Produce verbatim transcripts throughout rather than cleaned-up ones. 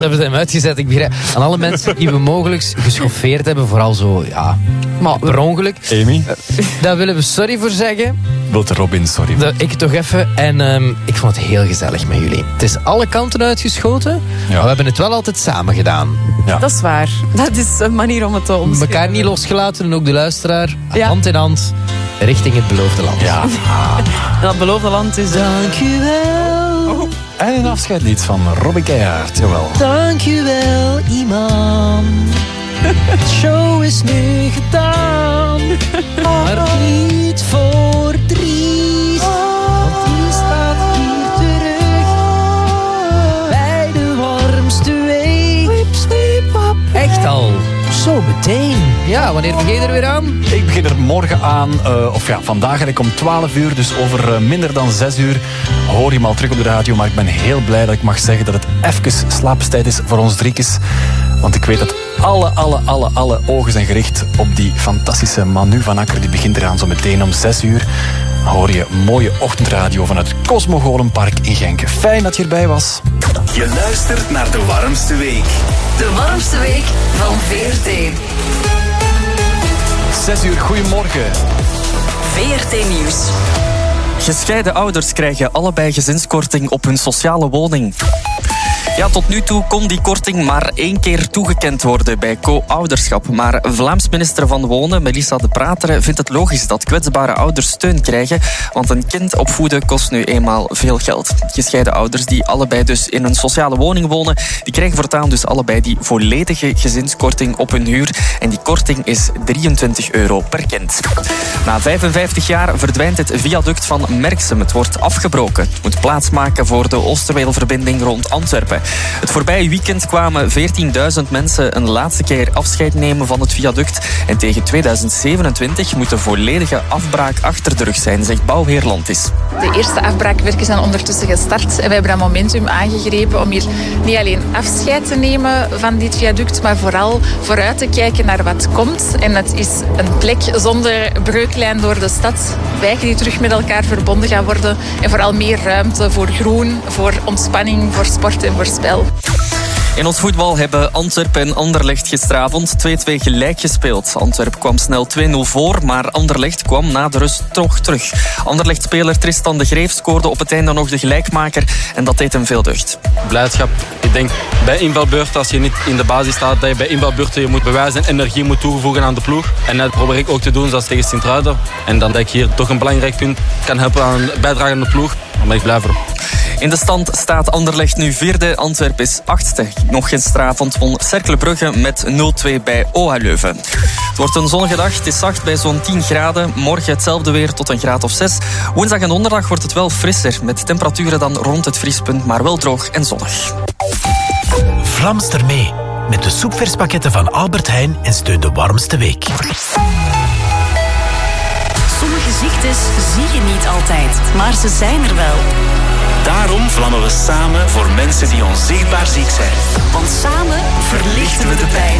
hebben ze hem uitgezet. Ik begrijp. Aan alle mensen die we mogelijk geschoffeerd hebben, vooral zo, ja, maar per ongeluk. Amy? Daar willen we sorry voor zeggen. Wilt Robin sorry? Dat, ik toch even. En um, ik vond het heel gezellig met jullie. Het is alle kanten uitgeschoten, ja. Maar we hebben het wel altijd samen gedaan. Ja. Dat is waar. Dat is een manier om het te omschrijven. Elkaar niet losgelaten en ook de luisteraar. Ja. Hand in hand richting het beloofde land. Ja. En dat beloofde land is... Dankjewel. Oh. En een afscheidlied van Robin Keijaard, jawel. Dankjewel, iemand. De show is nu gedaan. Maar niet voor Dries. Want die staat hier terug. Bij de warmste week. Echt al. Zo meteen. Ja, wanneer begin je er weer aan? Ik begin er morgen aan, uh, of ja, vandaag eigenlijk om twaalf uur. Dus over uh, minder dan zes uur hoor je me al terug op de radio. Maar ik ben heel blij dat ik mag zeggen dat het even slaapstijd is voor ons driekes. Want ik weet dat alle, alle, alle, alle ogen zijn gericht op die fantastische Manu van Akker. Die begint eraan zo meteen om zes uur. Dan hoor je mooie ochtendradio vanuit het Cosmogolenpark in Genk. Fijn dat je erbij was. Je luistert naar de warmste week. De warmste week van V R T. zes uur, goedemorgen. V R T Nieuws. Gescheiden ouders krijgen allebei gezinskorting op hun sociale woning. Ja, tot nu toe kon die korting maar één keer toegekend worden bij co-ouderschap. Maar Vlaams minister van Wonen, Melissa De Prateren, vindt het logisch dat kwetsbare ouders steun krijgen, want een kind opvoeden kost nu eenmaal veel geld. Gescheiden ouders die allebei dus in een sociale woning wonen, die krijgen voortaan dus allebei die volledige gezinskorting op hun huur. En die korting is drieëntwintig euro per kind. Na vijfenvijftig jaar verdwijnt het viaduct van Merksem. Het wordt afgebroken. Het moet plaatsmaken voor de Oosterweelverbinding rond Antwerpen. Het voorbije weekend kwamen veertienduizend mensen een laatste keer afscheid nemen van het viaduct. En tegen tweeduizend zevenentwintig moet de volledige afbraak achter de rug zijn, zegt bouwheer Landis. De eerste afbraakwerken zijn ondertussen gestart. En wij hebben dat momentum aangegrepen om hier niet alleen afscheid te nemen van dit viaduct, maar vooral vooruit te kijken naar wat komt. En het is een plek zonder breuklijn door de stad. Wijken die terug met elkaar verbonden gaan worden. En vooral meer ruimte voor groen, voor ontspanning, voor sport en voor spel. In ons voetbal hebben Antwerpen en Anderlecht gisteravond twee-twee gelijk gespeeld. Antwerpen kwam snel twee nul voor, maar Anderlecht kwam na de rust toch terug. Anderlecht-speler Tristan de Greef scoorde op het einde nog de gelijkmaker en dat deed hem veel deugd. Blijdschap. Ik denk bij invalbeurten, als je niet in de basis staat, dat je bij invalbeurten je moet bewijzen en energie moet toevoegen aan de ploeg. En dat probeer ik ook te doen, zoals tegen Sint-Truiden. En dan dat ik hier toch een belangrijk punt kan helpen aan bijdragen aan de ploeg. Dan ben ik blij voor. In de stand staat Anderlecht nu vierde, Antwerpen is achtste. Nog gisteravond won Cercle Brugge met nul twee bij O H Leuven. Het wordt een zonnige dag, het is zacht bij zo'n tien graden. Morgen hetzelfde weer tot een graad of zes. Woensdag en donderdag wordt het wel frisser, met temperaturen dan rond het vriespunt, maar wel droog en zonnig. Vlamster mee met de soepverspakketten van Albert Heijn en steun de warmste week. Sommige ziektes zie je niet altijd, maar ze zijn er wel. Daarom vlammen we samen voor mensen die onzichtbaar ziek zijn. Want samen verlichten we de pijn.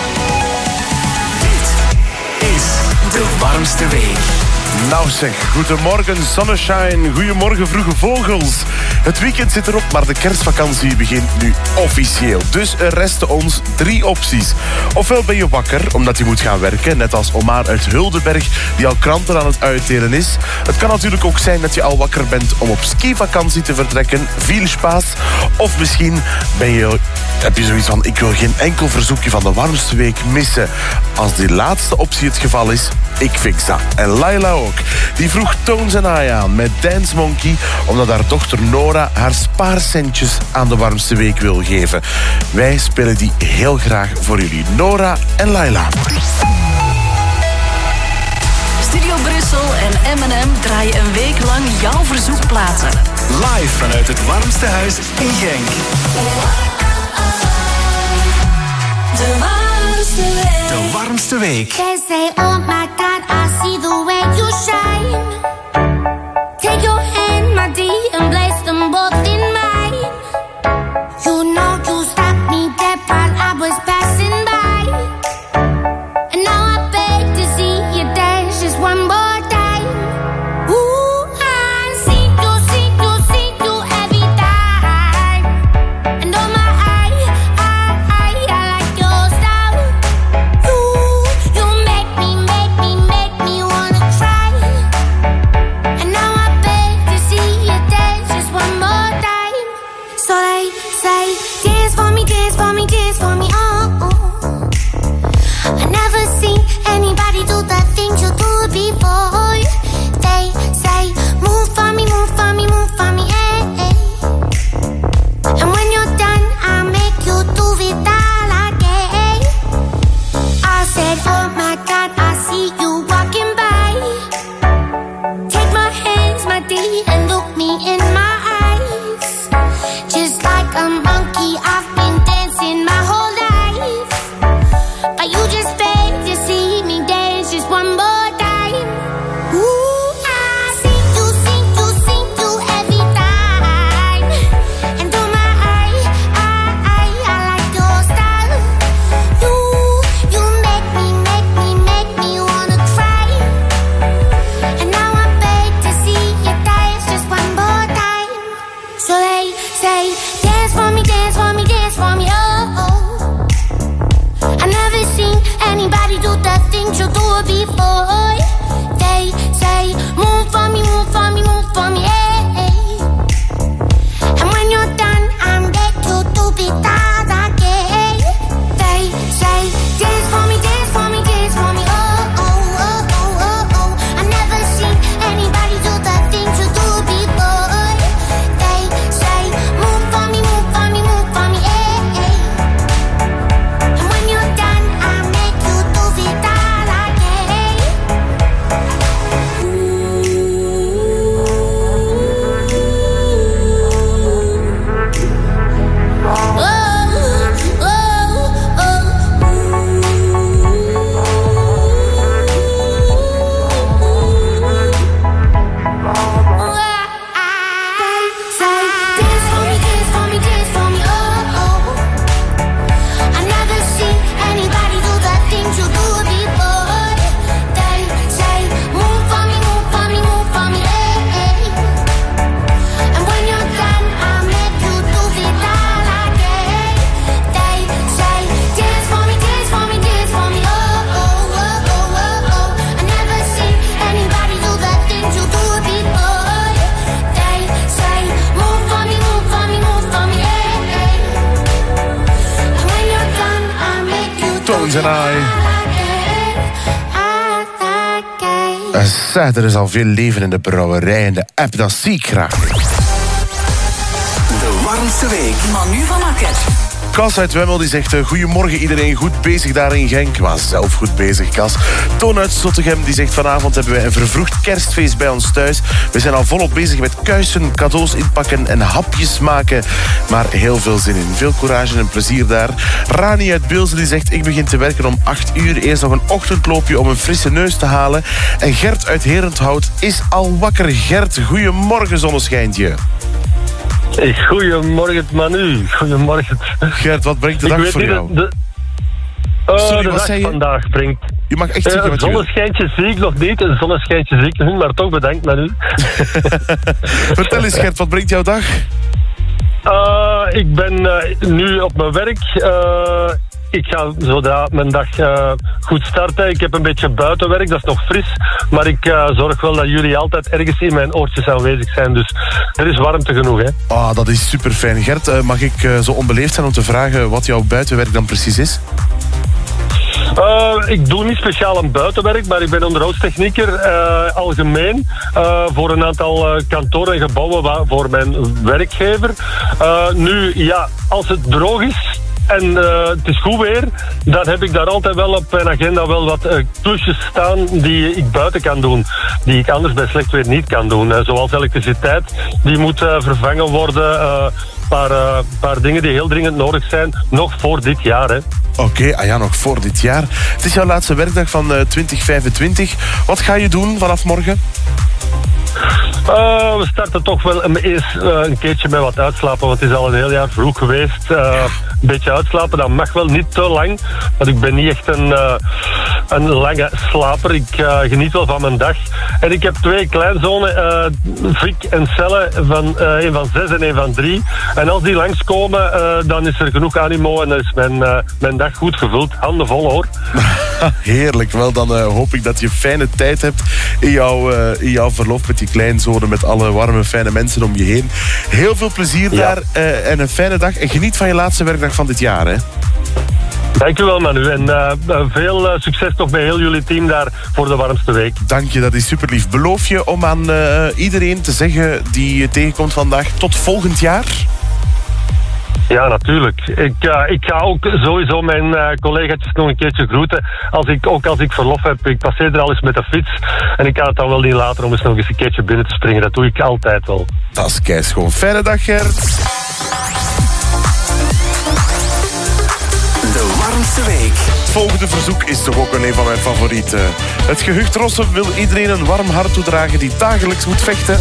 Dit is de warmste week. Nou zeg, goedemorgen Sonnenshine, goedemorgen vroege vogels. Het weekend zit erop, maar de kerstvakantie begint nu officieel. Dus er resten ons drie opties. Ofwel ben je wakker, omdat je moet gaan werken, net als Omar uit Huldenberg, die al kranten aan het uitdelen is. Het kan natuurlijk ook zijn dat je al wakker bent om op skivakantie te vertrekken, viel spaas. Of misschien ben je, heb je zoiets van, ik wil geen enkel verzoekje van de warmste week missen. Als die laatste optie het geval is, ik fix dat. En Laila ook. Die vroeg Tones en I aan met Dance Monkey, omdat haar dochter Nora haar spaarcentjes aan de warmste week wil geven. Wij spelen die heel graag voor jullie. Nora en Laila. Studio Brussel en M en M draaien een week lang jouw verzoekplaten. Live vanuit het warmste huis in Genk. De warmste week. De warmste week. They say, oh my God, I see the way you shine. Take your hand, my dear, and place them both in mine. You know you stopped me dead while I was passing by. And now I beg to see you dance just one more time. Ooh, I see you, see you, see you every time. And oh my, I, Jones and I. Uh, er is al veel leven in de brouwerij en de app, dat zie ik graag. De warmste week. Manu van Akker. Cas uit Wemmel die zegt, uh, goedemorgen iedereen, goed bezig daar in Genk. Maar zelf goed bezig, Cas. Toon uit Zottegem die zegt, vanavond hebben wij een vervroegd kerstfeest bij ons thuis. We zijn al volop bezig met kuisen, cadeaus inpakken en hapjes maken. Maar heel veel zin in. Veel courage en plezier daar. Rani uit Beelze die zegt, ik begin te werken om acht uur. Eerst nog een ochtendloopje om een frisse neus te halen. En Gert uit Herenthout is al wakker. Gert, goedemorgen zonneschijntje. Goedemorgen Manu, goedemorgen. Gert, wat brengt de dag voor jou? De, uh, Sorry, de wat dag zei je? vandaag brengt... Je mag echt zeggen uh, wat je wil. Zonneschijntje zie ik nog niet, een zonneschijntje zie ik nog niet, maar toch bedankt Manu. Vertel eens Gert, wat brengt jouw dag? Uh, ik ben uh, nu op mijn werk. Uh, ik ga zodra mijn dag uh, goed starten. Ik heb een beetje buitenwerk, dat is nog fris. Maar ik uh, zorg wel dat jullie altijd ergens in mijn oortjes aanwezig zijn. Dus er is warmte genoeg, hè. Ah, dat is super fijn. Gert, uh, mag ik uh, zo onbeleefd zijn om te vragen wat jouw buitenwerk dan precies is? Uh, ik doe niet speciaal een buitenwerk, maar ik ben onderhoudstechnieker uh, algemeen uh, voor een aantal uh, kantoren en gebouwen waar, voor mijn werkgever. Uh, nu, ja, als het droog is en uh, het is goed weer, dan heb ik daar altijd wel op mijn agenda wel wat uh, klusjes staan die ik buiten kan doen, die ik anders bij slecht weer niet kan doen. Uh, zoals elektriciteit, die moet uh, vervangen worden. Uh, paar, uh, paar dingen die heel dringend nodig zijn, nog voor dit jaar, hè. Oké, okay, ah ja, nog voor dit jaar. Het is jouw laatste werkdag van uh, twintig vijfentwintig. Wat ga je doen vanaf morgen? Uh, we starten toch wel eens uh, een keertje met wat uitslapen, want het is al een heel jaar vroeg geweest. Uh, een beetje uitslapen, dat mag wel niet te lang, want ik ben niet echt een, uh, een lange slaper. Ik uh, geniet wel van mijn dag. En ik heb twee kleinzonen, uh, Frik en Celle, van, uh, een van zes en een van drie. En als die langskomen, uh, dan is er genoeg animo en dan is mijn, uh, mijn dag goed gevuld. Handen vol, hoor. Heerlijk, wel dan uh, hoop ik dat je fijne tijd hebt in jouw, uh, in jouw verlof met die kleinzonen, met alle warme, fijne mensen om je heen. Heel veel plezier ja. daar uh, en een fijne dag. En geniet van je laatste werkdag van dit jaar, hè. Dank u wel, Manu. En uh, veel uh, succes toch bij heel jullie team daar voor de warmste week. Dank je, dat is super lief. Beloof je om aan uh, iedereen te zeggen die je tegenkomt vandaag tot volgend jaar? Ja, natuurlijk. Ik, uh, ik ga ook sowieso mijn uh, collega's nog een keertje groeten. Als ik, ook als ik verlof heb. Ik passeer er al eens met de fiets. En ik kan het dan wel niet laten om eens nog eens een keertje binnen te springen. Dat doe ik altijd wel. Dat is keischoon. Fijne dag, Gert. De warmste week. Het volgende verzoek is toch ook een van mijn favorieten. Het gehucht Rossum wil iedereen een warm hart toedragen die dagelijks moet vechten.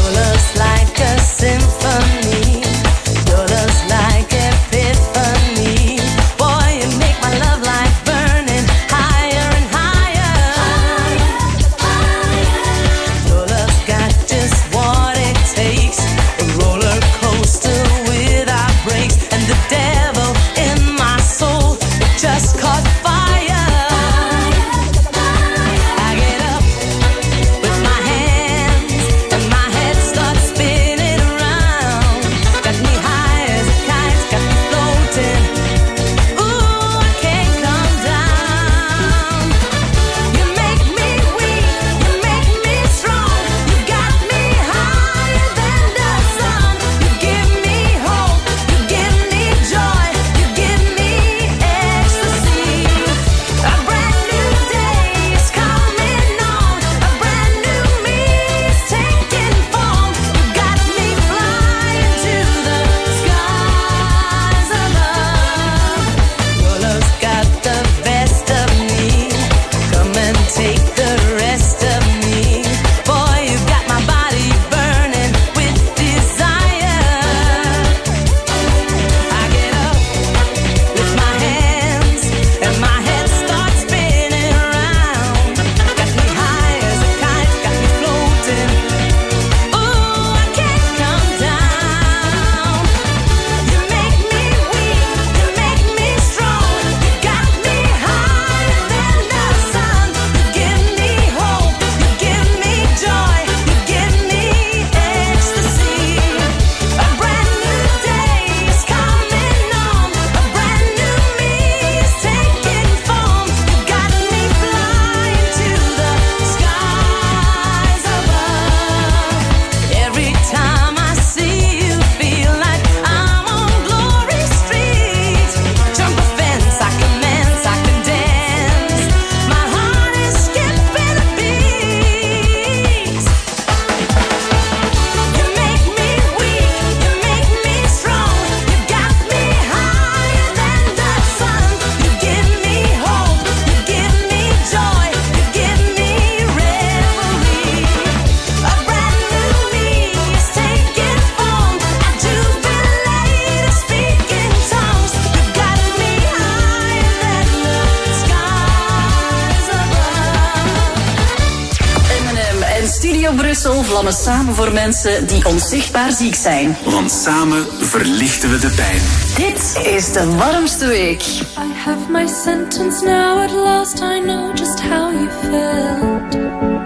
Brussel vlammen samen voor mensen die onzichtbaar ziek zijn. Want samen verlichten we de pijn. Dit is de warmste week. I have my sentence now at last. I know just how you felt.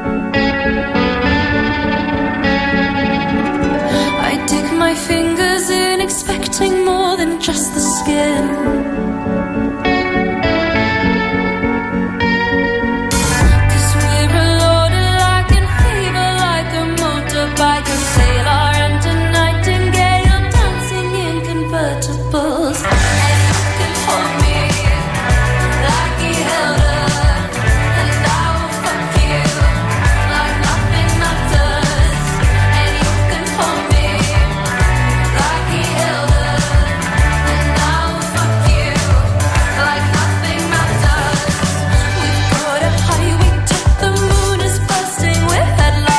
I dig my fingers in, expecting more than just the skin. Like a sailor and a nightingale dancing in convertibles. And you can hold me like he held her, and I will fuck you like nothing matters. And you can hold me like he held her, and I will fuck you like nothing matters. We've got a highway to the moon is bursting with headlights.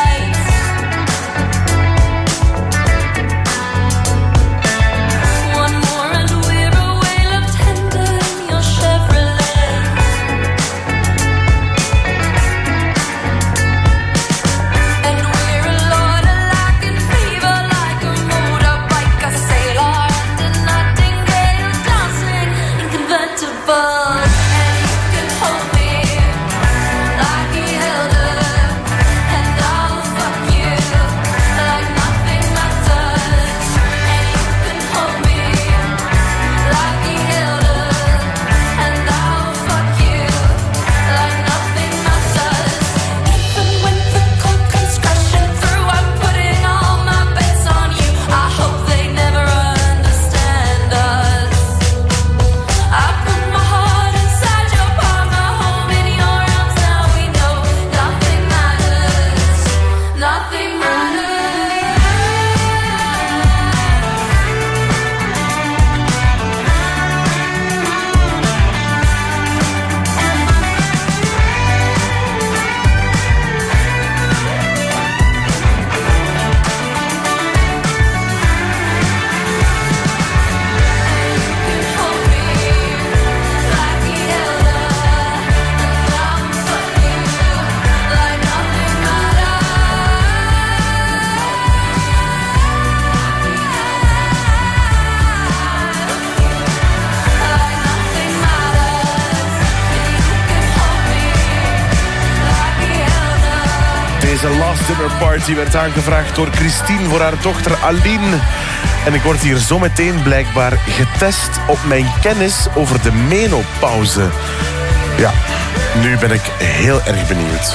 Deze Last Dinner Party werd aangevraagd door Christine voor haar dochter Aline. En ik word hier zometeen blijkbaar getest op mijn kennis over de menopauze. Ja, nu ben ik heel erg benieuwd.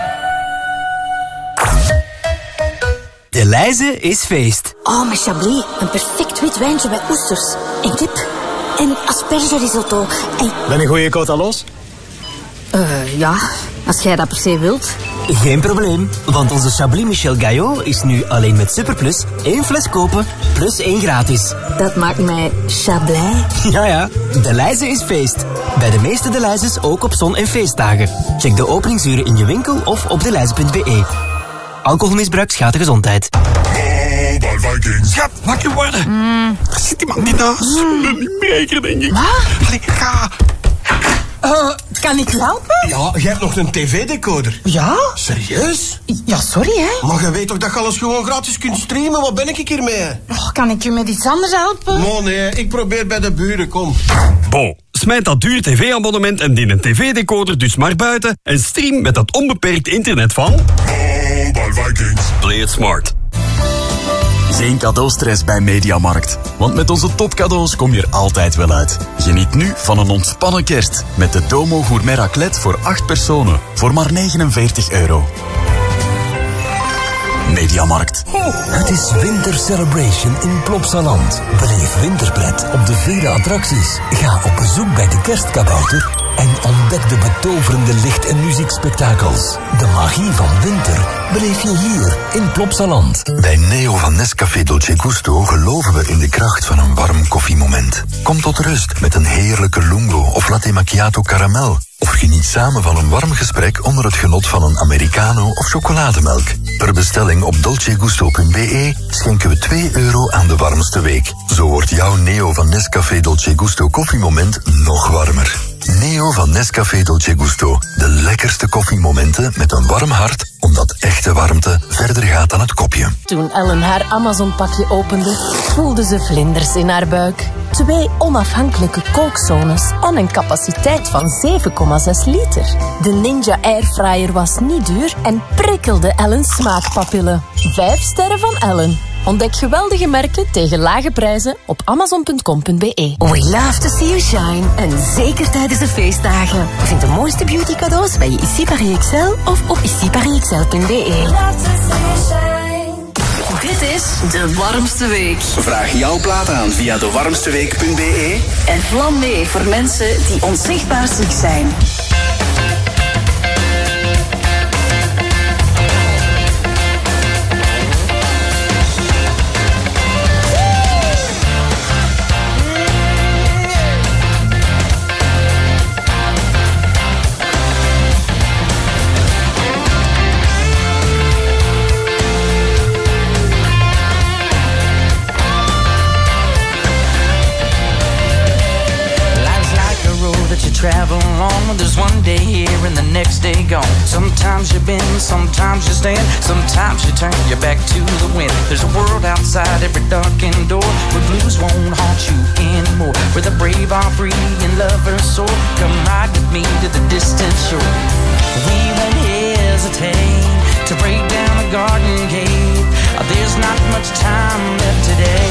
De Leize is feest. Oh, met Chablis. Een perfect wit wijntje bij oesters. En kip. En aspergerisotto. En... Ben een goeie quota los? Uh, ja, als jij dat per se wilt. Geen probleem, want onze Chablis Michel Gaillot is nu alleen met Superplus één fles kopen, plus één gratis. Dat maakt mij Chablais. Ja, ja, De Leize is feest. Bij de meeste De Leizes ook op zon- en feestdagen. Check de openingsuren in je winkel of op deleize punt be. Alcoholmisbruik schaadt de gezondheid. Oh, bij Vikings. Schat, wakker worden. Mm. Er zit iemand in huis. Mm. Een inbreker, denk ik. Wat? Allee, ga. Uh, kan ik helpen? Ja, jij hebt nog een tv-decoder. Ja? Serieus? Ja, sorry, hè. Maar je weet toch dat je alles gewoon gratis kunt streamen? Wat ben ik hiermee? Oh, kan ik u met iets anders helpen? Oh nee, ik probeer bij de buren, kom. Bo, smijt dat duur tv-abonnement en die een tv-decoder dus maar buiten en stream met dat onbeperkt internet van... Oh, bij Vikings. Play it smart. Geen cadeaustress bij Mediamarkt. Want met onze topcadeaus kom je er altijd wel uit. Geniet nu van een ontspannen kerst. Met de Domo Gourmet Raclette voor acht personen. Voor maar negenenveertig euro. Mediamarkt. Het is Winter Celebration in Plopsaland. Beleef winterpret op de vele attracties. Ga op bezoek bij de Kerstkabouter en ontdek de betoverende licht- en muziekspektakels. De magie van winter beleef je hier in Plopsaland. Bij Neo van Nescafé Dolce Gusto geloven we in de kracht van een warm koffiemoment. Kom tot rust met een heerlijke lungo of latte macchiato caramel. Of geniet samen van een warm gesprek onder het genot van een americano of chocolademelk. Per bestelling op dolcegusto punt be schenken we twee euro aan de warmste week. Zo wordt jouw Neo van Nescafé Dolce Gusto koffiemoment nog warmer. Neo van Nescafé Dolce Gusto. De lekkerste koffiemomenten met een warm hart, omdat echte warmte verder gaat dan het kopje. Toen Ellen haar Amazon-pakje opende, voelde ze vlinders in haar buik. Twee onafhankelijke kookzones en een capaciteit van zeven komma zes liter. De Ninja Airfryer was niet duur en prikkelde Ellen's smaakpapillen. Vijf sterren van Ellen. Ontdek geweldige merken tegen lage prijzen op amazon punt com punt b e. We love to see you shine. En zeker tijdens de feestdagen. Vind de mooiste beauty cadeaus bij je Issy Paris X L of op issy paris x l punt b e. Dit is De Warmste Week. Vraag jouw plaat aan via de warmste week punt b e. En vlam mee voor mensen die onzichtbaar ziek zijn. Travel on, there's one day here and the next day gone. Sometimes you bend, sometimes you stand, sometimes you turn your back to the wind. There's a world outside every darkened door where blues won't haunt you anymore, where the brave are free and lovers soar. Come ride with me to the distant shore. We won't hesitate to break down a garden gate. There's not much time left today.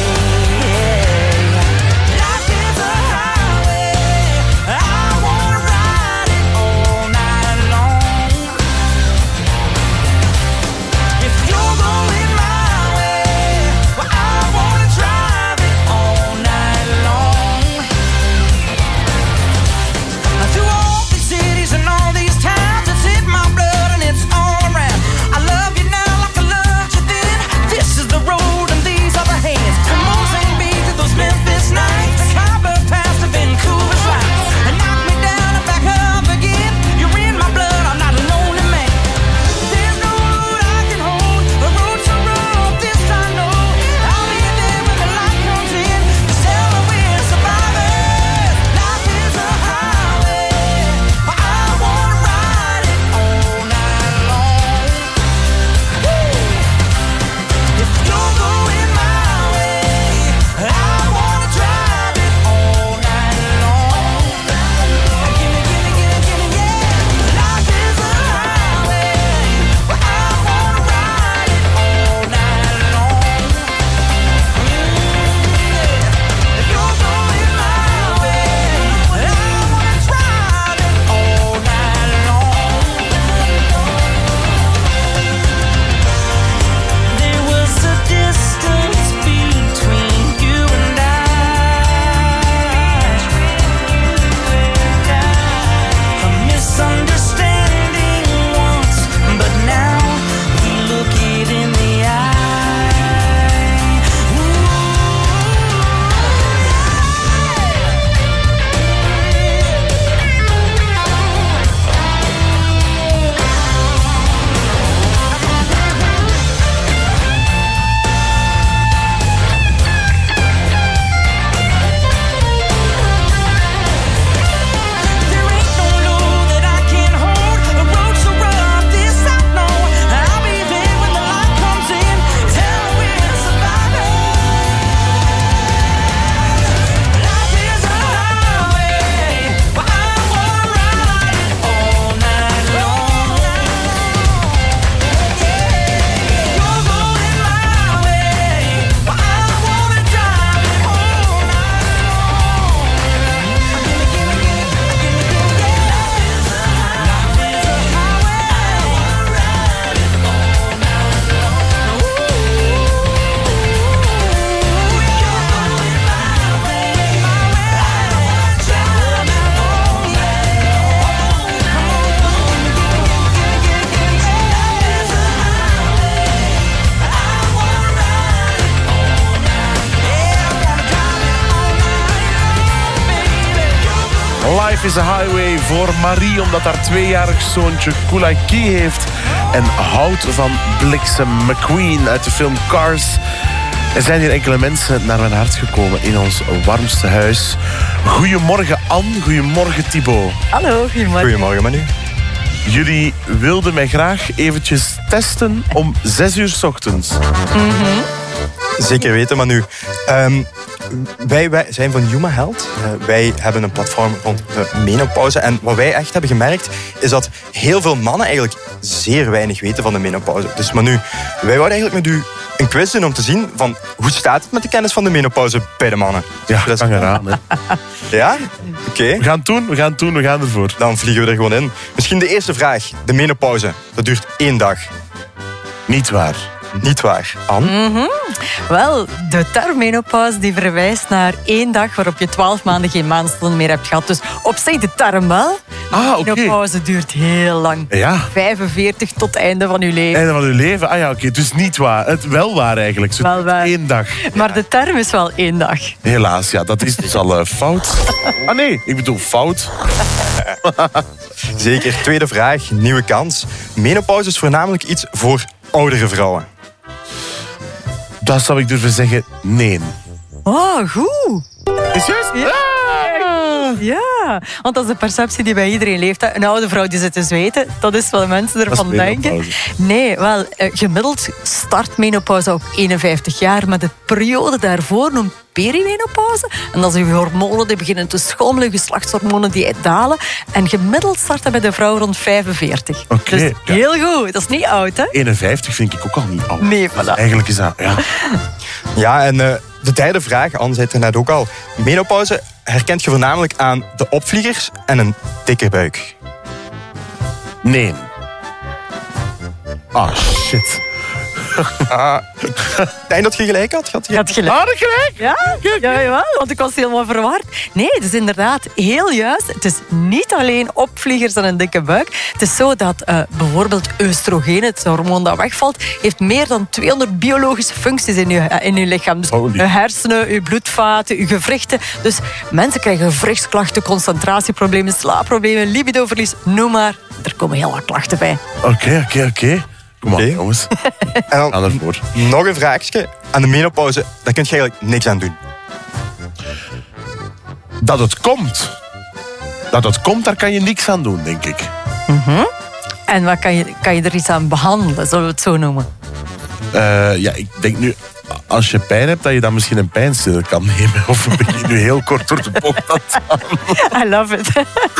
Life is a Highway voor Marie, omdat haar tweejarig zoontje Koulaki heeft. En houdt van Bliksem McQueen uit de film Cars. Er zijn hier enkele mensen naar mijn hart gekomen in ons warmste huis. Goedemorgen Anne. Goedemorgen, Thibaut. Hallo, goedemorgen. Goedemorgen, Manu. Jullie wilden mij graag eventjes testen om zes uur 's ochtends. Mm-hmm. Zeker weten, Manu. Um, wij, wij zijn van Yuma Health. Uh, wij hebben een platform rond de menopauze. En wat wij echt hebben gemerkt, is dat heel veel mannen eigenlijk zeer weinig weten van de menopauze. Dus Manu, wij wouden eigenlijk met u een quiz doen om te zien van hoe staat het met de kennis van de menopauze bij de mannen. Ja, dat kan eraan. Hè. Ja? Oké. Okay. We gaan het doen, we gaan het doen, we gaan ervoor. Dan vliegen we er gewoon in. Misschien de eerste vraag. De menopauze, dat duurt één dag. Niet waar. Niet waar. Anne? Mm-hmm. Wel, de term menopauze die verwijst naar één dag waarop je twaalf maanden geen maandstonden meer hebt gehad. Dus op zich de term wel. Ah, oké. Menopauze duurt heel lang. Ja. vijfenveertig tot het einde van je leven. Einde van je leven? Ah ja, oké. Okay. Dus niet waar. Het wel waar eigenlijk. Zo wel waar. Één dag. Maar ja. De term is wel één dag. Helaas, ja. Dat is dus al uh, fout. Ah nee, ik bedoel fout. Zeker. Tweede vraag. Nieuwe kans. Menopauze is voornamelijk iets voor oudere vrouwen. Dat zou ik durven zeggen, nee. Oh, goed. Is juist? Ja. Ja, want dat is de perceptie die bij iedereen leeft. Een oude vrouw die zit te zweten, dat is wat mensen ervan denken. Nee, wel, gemiddeld start menopauze op eenenvijftig jaar, maar de periode daarvoor noemt perimenopauze. En dat is je hormonen die beginnen te schommelen, geslachtshormonen die dalen. En gemiddeld start dat bij de vrouw rond vijfenveertig. Okay, dus ja. Heel goed, dat is niet oud, hè? eenenvijftig vind ik ook al niet oud. Nee, voilà. Eigenlijk is dat, ja. Ja, en uh, de derde vraag, Anne zei het er net ook al. Menopauze herkent je voornamelijk aan de opvliegers en een dikke buik. Nee. Ah, shit. Ah, ik denk dat je gelijk had. Had je had gelijk. Had ik gelijk? Ja, ja, ja, want ik was helemaal verward. Nee, het is inderdaad heel juist. Het is niet alleen opvliegers en een dikke buik. Het is zo dat uh, bijvoorbeeld oestrogeen, het hormoon dat wegvalt, heeft meer dan tweehonderd biologische functies in je, in je lichaam. Dus je hersenen, je bloedvaten, je gewrichten. Dus mensen krijgen gewrichtsklachten, concentratieproblemen, slaapproblemen, libidoverlies, noem maar. Er komen heel wat klachten bij. Oké, okay, oké, okay, oké. Okay. Kom okay. aan, jongens. En dan nog een vraagje. Aan de menopauze, daar kun je eigenlijk niks aan doen. Dat het komt. Dat het komt, daar kan je niks aan doen, denk ik. Mm-hmm. En wat kan je, kan je er iets aan behandelen, zullen we het zo noemen? Uh, ja, ik denk nu, als je pijn hebt, dat je dan misschien een pijnstiller kan nemen. Of begin je nu heel kort door de bocht aan te I love it.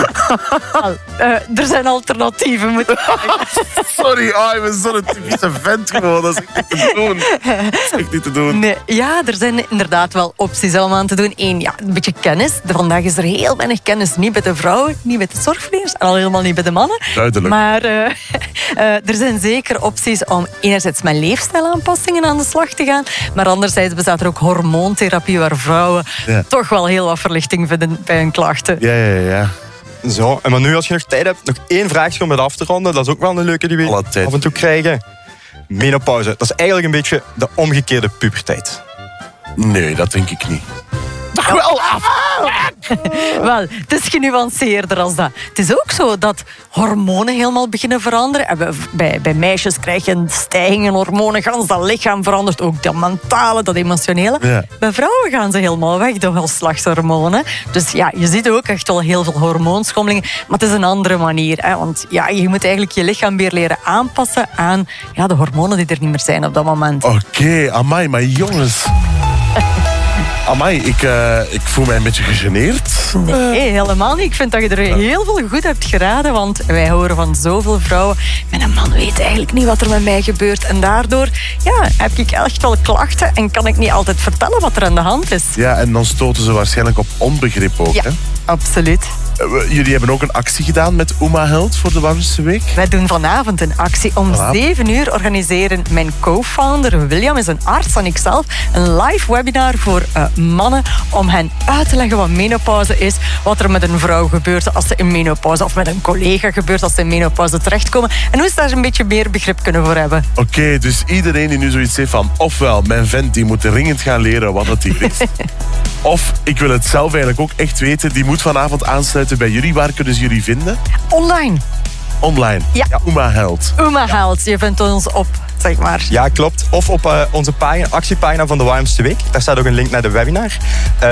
uh, er zijn alternatieven. Moet Sorry, oh, ik ben zo'n typische vent gewoon. Dat is echt niet te doen. Dat is echt niet te doen. Nee, ja, er zijn inderdaad wel opties om aan te doen. Eén, ja, een beetje kennis. Vandaag is er heel weinig kennis. Niet bij de vrouwen, niet bij de zorgverleners. En al helemaal niet bij de mannen. Duidelijk. Maar uh, uh, er zijn zeker opties om enerzijds met leefstijlaanpassingen aan de slag te gaan. Maar anderzijds bestaat er ook hormoontherapie waar vrouwen ja. toch wel heel wat verlichting vinden bij hun klachten. Ja, ja, ja. Zo, en maar nu als je nog tijd hebt, nog één vraagje om het af te ronden. Dat is ook wel een leuke die we af en toe krijgen. Menopauze, dat is eigenlijk een beetje de omgekeerde puberteit. Nee, dat denk ik niet. Toch wel af! Wel, het is genuanceerder als dat. Het is ook zo dat hormonen helemaal beginnen veranderen. En bij, bij meisjes krijg je een stijging in hormonen. Gans dat lichaam verandert. Ook dat mentale, dat emotionele. Ja. Bij vrouwen gaan ze helemaal weg door geslachtshormonen. Dus ja, je ziet ook echt wel heel veel hormoonschommelingen. Maar het is een andere manier. Hè? Want ja, je moet eigenlijk je lichaam weer leren aanpassen aan ja, de hormonen die er niet meer zijn op dat moment. Oké, okay, amai, maar jongens... Amai, ik, uh, ik voel mij een beetje gegeneerd. Nee, helemaal niet. Ik vind dat je er heel veel goed hebt geraden. Want wij horen van zoveel vrouwen... Mijn man weet eigenlijk niet wat er met mij gebeurt. En daardoor ja, heb ik echt wel klachten. En kan ik niet altijd vertellen wat er aan de hand is. Ja, en dan stoten ze waarschijnlijk op onbegrip ook. Ja, hè? Absoluut. Uh, jullie hebben ook een actie gedaan met Uma Health voor de Warmste Week. Wij doen vanavond een actie. Om zeven uur organiseren mijn co-founder William is een arts en ikzelf een live webinar voor uh, mannen om hen uit te leggen wat menopauze is, wat er met een vrouw gebeurt als ze in menopauze of met een collega gebeurt als ze in menopauze terechtkomen en hoe ze daar een beetje meer begrip kunnen voor hebben. Oké, okay, dus iedereen die nu zoiets heeft van ofwel mijn vent die moet dringend gaan leren wat het hier is. Of, ik wil het zelf eigenlijk ook echt weten, die moet vanavond aansluiten bij jullie. Waar kunnen ze jullie vinden? Online. Online? Ja. ja Uma Health. Uma Health, je vindt ons op, zeg maar. Ja, klopt. Of op uh, onze pagina, actiepagina van de Warmste Week. Daar staat ook een link naar de webinar. Um,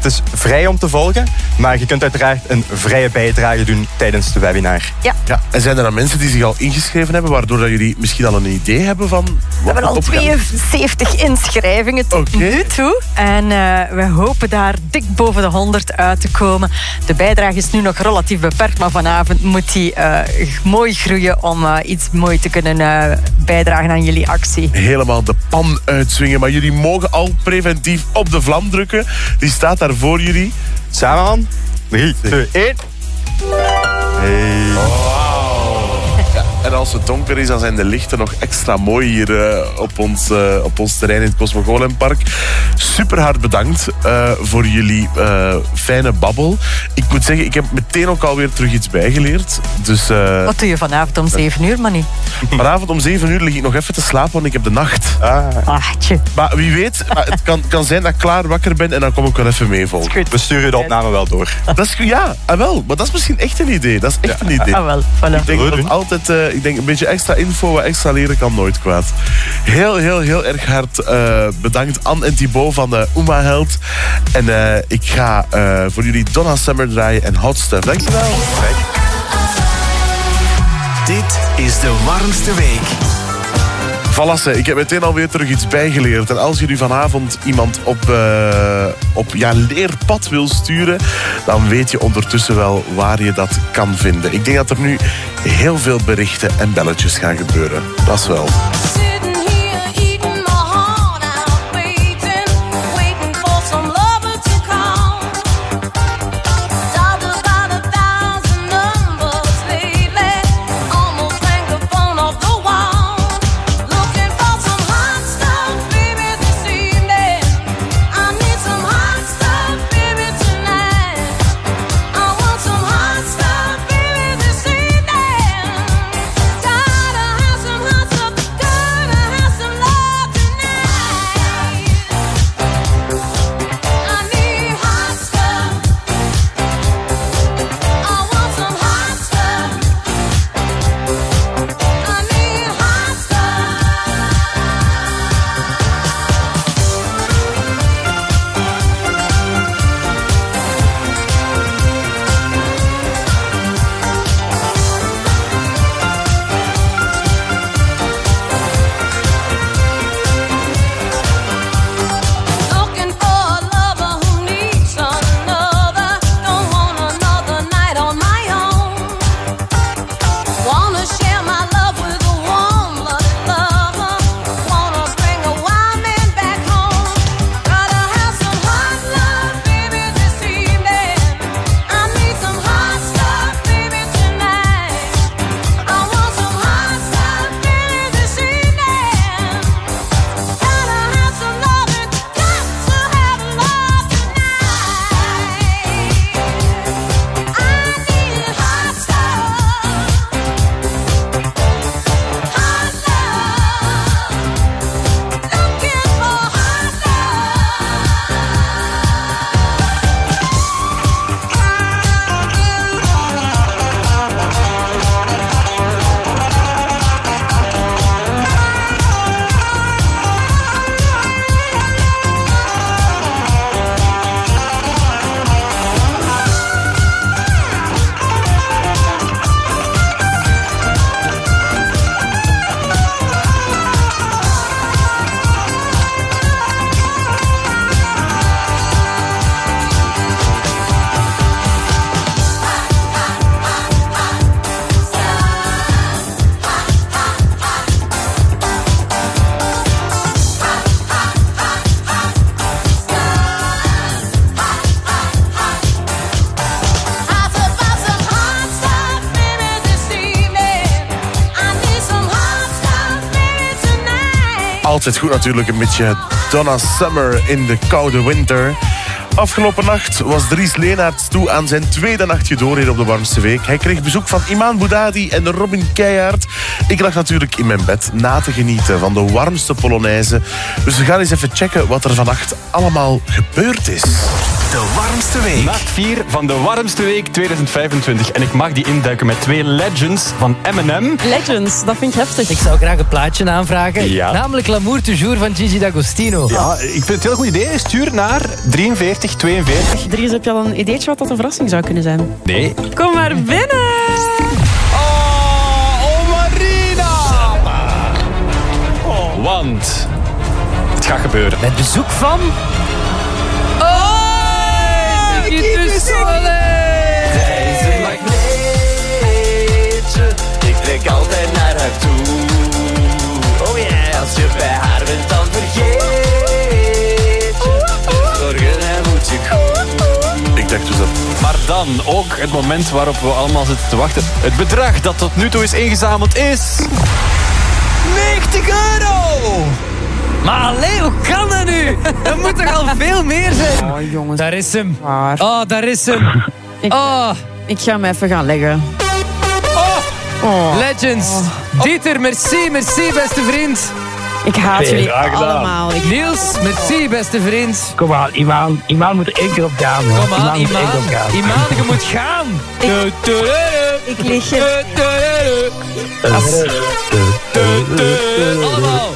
Het is vrij om te volgen, maar je kunt uiteraard een vrije bijdrage doen tijdens de webinar. Ja. ja. En zijn er dan mensen die zich al ingeschreven hebben, waardoor dat jullie misschien al een idee hebben van... We hebben al tweeënzeventig inschrijvingen tot okay. nu toe. En uh, we hopen daar dik boven de honderd uit te komen. De bijdrage is nu nog relatief beperkt, maar vanavond moet die uh, mooi groeien om uh, iets mooi te kunnen uh, bijdragen aan jullie actie. Helemaal de pan uitzwingen, maar jullie mogen al preventief op de vlam drukken. Die staat daar voor jullie. Samen aan. drie, twee, één. Hey. Ja, en als het donker is, dan zijn de lichten nog extra mooi hier uh, op, ons, uh, op ons terrein in het Cosmogolenpark. Super hard bedankt uh, voor jullie uh, fijne babbel. Ik moet zeggen, ik heb meteen ook alweer terug iets bijgeleerd. Dus, uh, Wat doe je vanavond om zeven uur, Manny? Vanavond om zeven uur lig ik nog even te slapen, want ik heb de nacht. Ah. Achtje. Maar wie weet, het kan, kan zijn dat ik klaar wakker ben en dan kom ik wel even meevolgen. Goed. We sturen de opname wel door. Dat is, ja, ah, wel. Maar dat is misschien echt een idee. Dat is echt ja. een idee. Ah, wel. Voilà. Ik denk dat altijd, uh, ik denk een beetje extra info, wat extra leren kan nooit kwaad. Heel, heel, heel erg hard uh, bedankt Anne en Thibaut van de Uma Held. En uh, ik ga uh, voor jullie Donna Summer draaien en Hot Stuff. Dankjewel. Kijk. Dit is de warmste week. Valasse, ik heb meteen alweer terug iets bijgeleerd. En als jullie vanavond iemand op, uh, op ja, leerpad wil sturen, dan weet je ondertussen wel waar je dat kan vinden. Ik denk dat er nu heel veel berichten en belletjes gaan gebeuren. Dat is wel. Altijd goed natuurlijk, een beetje Donna Summer in de koude winter. Afgelopen nacht was Dries Leenaerts toe aan zijn tweede nachtje door hier op de warmste week. Hij kreeg bezoek van Iman Boudadi en Robin Keijaard. Ik lag natuurlijk in mijn bed na te genieten van de warmste Polonaise. Dus we gaan eens even checken wat er vannacht allemaal gebeurd is. De warmste week. Nacht vier van de warmste week tweeduizend vijfentwintig. En ik mag die induiken met twee legends van Eminem. Legends, dat vind ik heftig. Ik zou graag een plaatje aanvragen. Ja. Namelijk L'amour toujours van Gigi D'Agostino. Ja, ik vind het een heel goed idee. Stuur naar drieënveertig tweeënveertig. Dries, heb je al een ideetje wat dat een verrassing zou kunnen zijn? Nee. Kom maar binnen! Oh, Marina! Oh. Want het gaat gebeuren. Met bezoek van... Zij is een magneetje, ik trek altijd naar haar toe. Oh yeah, als je bij haar bent dan vergeet je zorgen en moet je goed. Ik dacht dus dat... Maar dan ook het moment waarop we allemaal zitten te wachten. Het bedrag dat tot nu toe is ingezameld is... negentig euro! Maar allee, hoe kan dat nu? Dat moet toch al veel meer zijn? Oh jongens. Daar is hem. Waar. Oh, daar is hem. Ik, Oh, ik ga hem even gaan leggen. oh. Legends. Dieter, merci, merci, beste vriend. Ik haat jullie Graag gedaan. allemaal. Ik... Niels, merci, beste vriend. Kom aan, Iman. Iman moet er één keer op gaan. Hoor. Kom aan, moet er één Iman. keer op gaan. Iman, je moet gaan. Ik, ik lig hier. Als... Allemaal.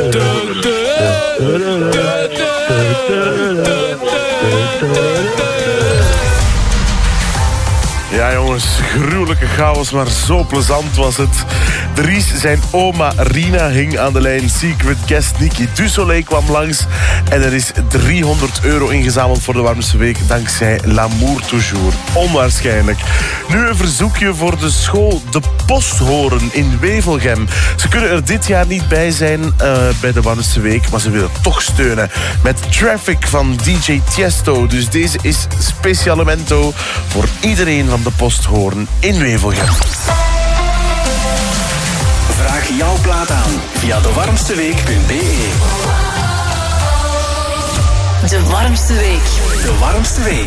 Ja jongens, gruwelijke chaos, maar zo plezant was het. Dries, zijn oma Rina hing aan de lijn. Secret guest Nicky Dusoleil kwam langs. En er is driehonderd euro ingezameld voor de warmste week dankzij L'amour toujours. Onwaarschijnlijk. Nu een verzoekje voor de school De Posthoren in Wevelgem. Ze kunnen er dit jaar niet bij zijn uh, bij de warmste week, maar ze willen toch steunen met Traffic van D J Tiesto. Dus deze is specialemento voor iedereen van De Posthoren in Wevelgem. Vraag jouw plaat aan via de warmste week punt b e. De warmste week. De warmste week.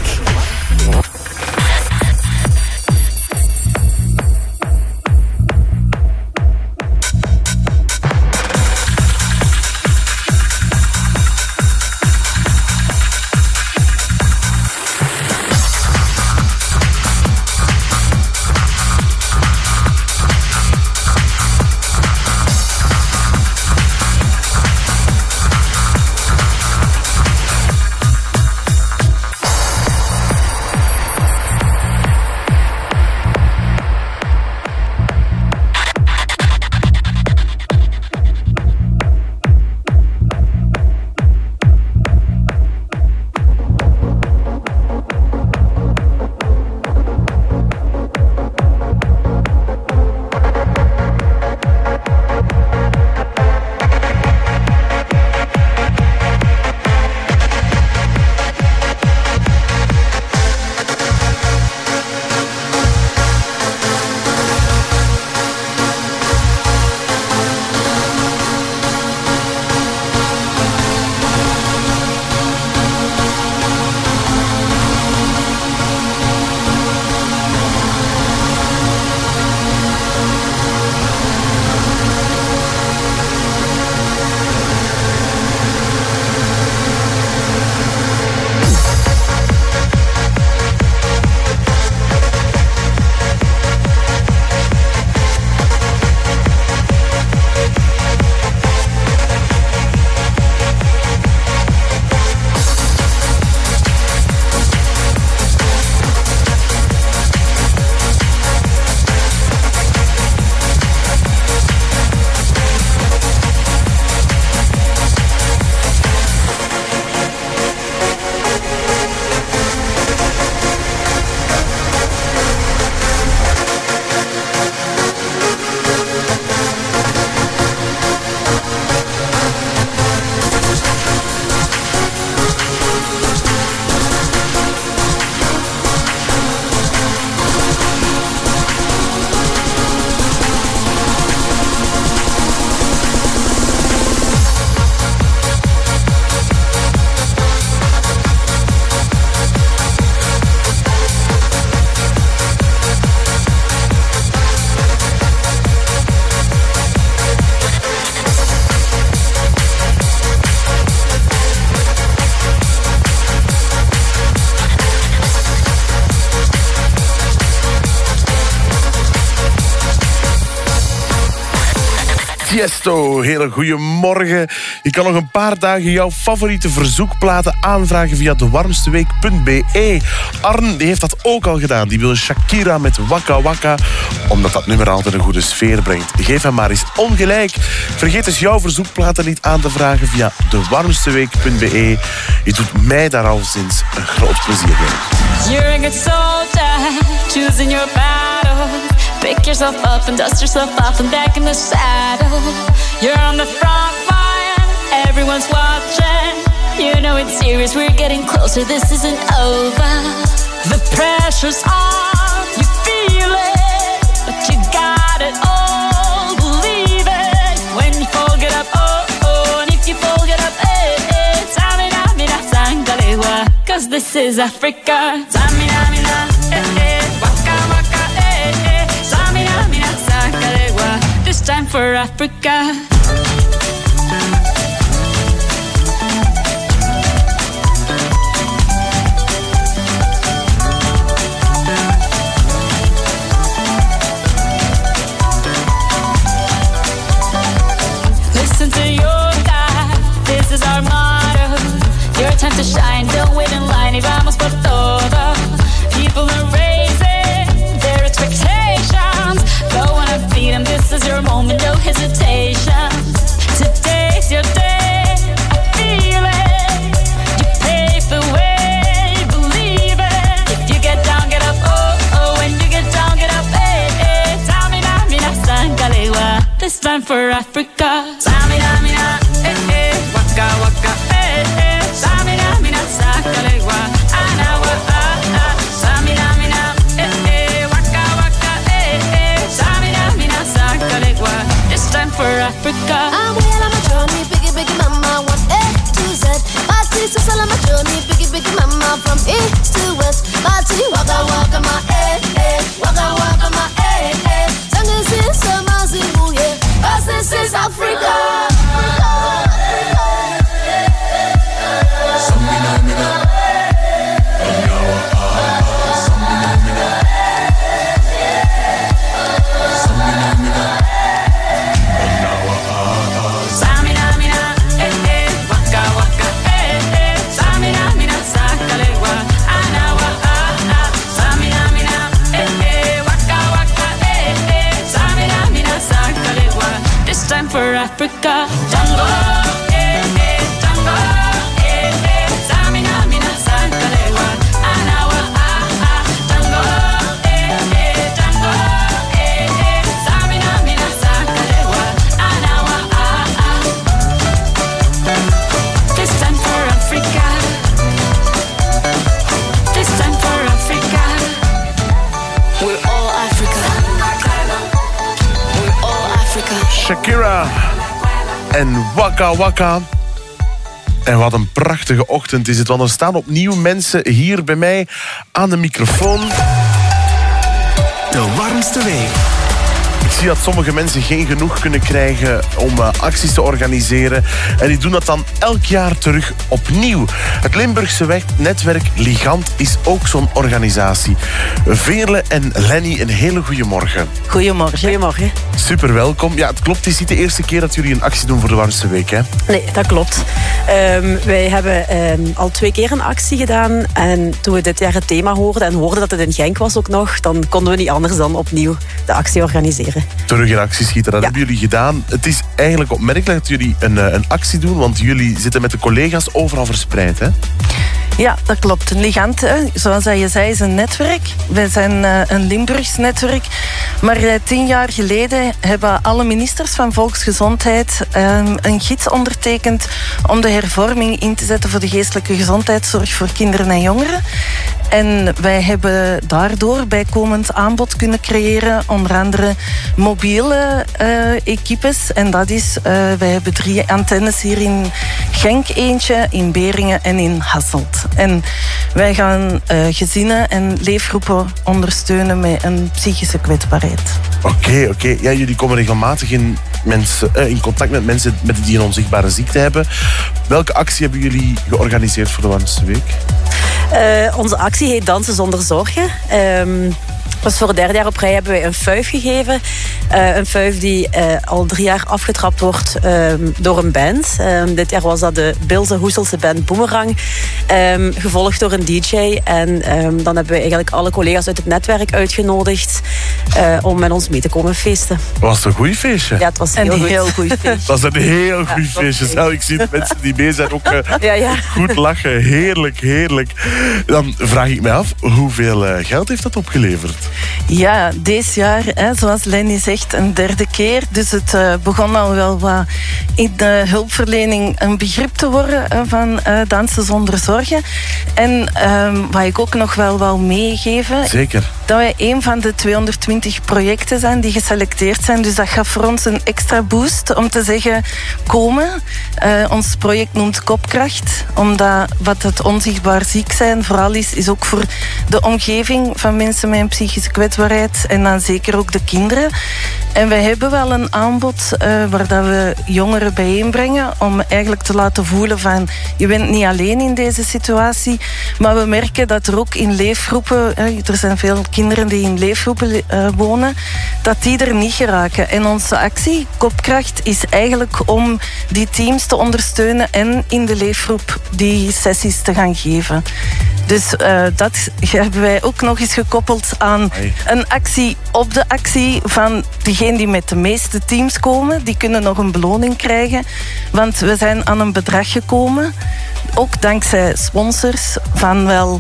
Tiesto, hele goede morgen. Je kan nog een paar dagen jouw favoriete verzoekplaten aanvragen via de warmste week punt b e. Arn die heeft dat ook al gedaan. Die wil Shakira met Waka Waka, omdat dat nummer altijd een goede sfeer brengt. Geef hem maar eens ongelijk. Vergeet dus jouw verzoekplaten niet aan te vragen via de warmste week punt b e. Je doet mij daar al sinds een groot plezier mee. You're a good soldier, choosing your battle. Pick yourself up and dust yourself off and back in the saddle. You're on the front line, everyone's watching. You know it's serious, we're getting closer, this isn't over. The pressure's on, you feel it, but you got it all, believe it. When you fall, get up, oh, oh, and if you fall, get up, eh, eh. Tamina, mina, sangalewa, cause this is Africa. Tamina, mina, eh, eh, waka, waka, eh, eh. Tamina, mina, sangalewa, this time for Africa. Listen to your God, this is our motto. Your time to shine, don't wait in line, y vamos por todo. People are raising their expectations. Go on and feed them, this is your moment, no hesitation. Today's your day, I feel it. You pave the way, believe it. If you get down, get up, oh, oh. When you get down, get up, eh, eh. Tamina, mina, sangalewa, this time for Africa. Tamina, mina, eh, eh. Waka, waka, eh, eh. Tamina, mina, sangalewa, anawa, ah, ah. Tamina, mina, eh, eh. Waka, waka, eh, eh. Tamina, mina, sangalewa, this time for Africa. I'm well on my journey, biggie, biggie, mama, one A to Z. Party to sell on my journey, biggie, biggie, mama, from east to west. Party, waka, waka, my eh, eh. Waka, waka, my eh, eh. Tango, sin, summer, zimu, yeah. Cause this is Africa. For Africa, Tango, eh, eh, Tango, eh, eh, Tamina, mina, sangalewa, anawa, ah, ah, Tango, eh, eh, Tango, eh, eh, Tamina, mina, sangalewa, anawa, ah, ah. This time for Africa, this time for Africa. We're all Africa. We're all Africa. Shakira en Waka Waka. En wat een prachtige ochtend is het, want er staan opnieuw mensen hier bij mij aan de microfoon. De warmste week. Ik zie dat sommige mensen geen genoeg kunnen krijgen om uh, acties te organiseren. En die doen dat dan elk jaar terug opnieuw. Het Limburgse netwerk Ligant is ook zo'n organisatie. Veerle en Lenny, een hele goede morgen. Goedemorgen. Goedemorgen. Super welkom. Ja, het klopt, het is niet de eerste keer dat jullie een actie doen voor de warmste week, hè? Nee, dat klopt. Um, wij hebben um, al twee keer een actie gedaan. En toen we dit jaar het thema hoorden en hoorden dat het in Genk was ook nog, dan konden we niet anders dan opnieuw de actie organiseren. Terug in actie schieten, dat ja. hebben jullie gedaan. Het is eigenlijk opmerkelijk dat jullie een, een actie doen, want jullie zitten met de collega's overal verspreid, hè? Ja, dat klopt. Ligant, zoals je zei, is een netwerk. Wij zijn een Limburgs netwerk. Maar tien jaar geleden hebben alle ministers van Volksgezondheid een gids ondertekend om de hervorming in te zetten voor de geestelijke gezondheidszorg voor kinderen en jongeren. En wij hebben daardoor bijkomend aanbod kunnen creëren, onder andere mobiele uh, equipes. En dat is, uh, wij hebben drie antennes hier in Genk, eentje in Beringen en in Hasselt. En wij gaan uh, gezinnen en leefgroepen ondersteunen met een psychische kwetsbaarheid. Oké, okay, oké. Okay. Ja, jullie komen regelmatig in, mensen, uh, in contact met mensen met die een onzichtbare ziekte hebben. Welke actie hebben jullie georganiseerd voor de warmste week? Uh, onze actie heet Dansen zonder zorgen. Um, Dus voor het derde jaar op rij hebben wij een fuif gegeven. Uh, een fuif die uh, al drie jaar afgetrapt wordt um, door een band. Um, dit jaar was dat de Bilze Hoeselse band Boomerang. Um, gevolgd door een D J. En um, dan hebben we eigenlijk alle collega's uit het netwerk uitgenodigd uh, om met ons mee te komen feesten. Was het een goed feestje? Ja, het was heel een goed. heel goed feestje. Dat was een heel goed Ja, feestje. Zelf, ik zie de mensen die mee zijn ook uh, ja, ja. goed lachen. Heerlijk, heerlijk. Dan vraag ik me af, hoeveel uh, geld heeft dat opgeleverd? Ja, deze jaar, hè, zoals Lenny zegt, een derde keer. Dus het uh, begon al wel wat in de hulpverlening een begrip te worden uh, van uh, Dansen zonder Zorgen. En um, wat ik ook nog wel wou meegeven... Zeker. Dat wij een van de tweehonderdtwintig projecten zijn die geselecteerd zijn. Dus dat gaf voor ons een extra boost om te zeggen, komen. Uh, ons project noemt Kopkracht. Omdat wat het onzichtbaar ziek zijn vooral is, is ook voor de omgeving van mensen met een psychische kwetsbaarheid. En dan zeker ook de kinderen. En we hebben wel een aanbod uh, waar dat we jongeren bijeenbrengen om eigenlijk te laten voelen van, je bent niet alleen in deze situatie. Maar we merken dat er ook in leefgroepen, uh, er zijn veel kinderen die in leefgroepen uh, wonen, dat die er niet geraken. En onze actie, Kopkracht, is eigenlijk om die teams te ondersteunen en in de leefgroep die sessies te gaan geven. Dus uh, dat hebben wij ook nog eens gekoppeld aan een actie op de actie van degene die met de meeste teams komen. Die kunnen nog een beloning krijgen. Want we zijn aan een bedrag gekomen, ook dankzij sponsors, van wel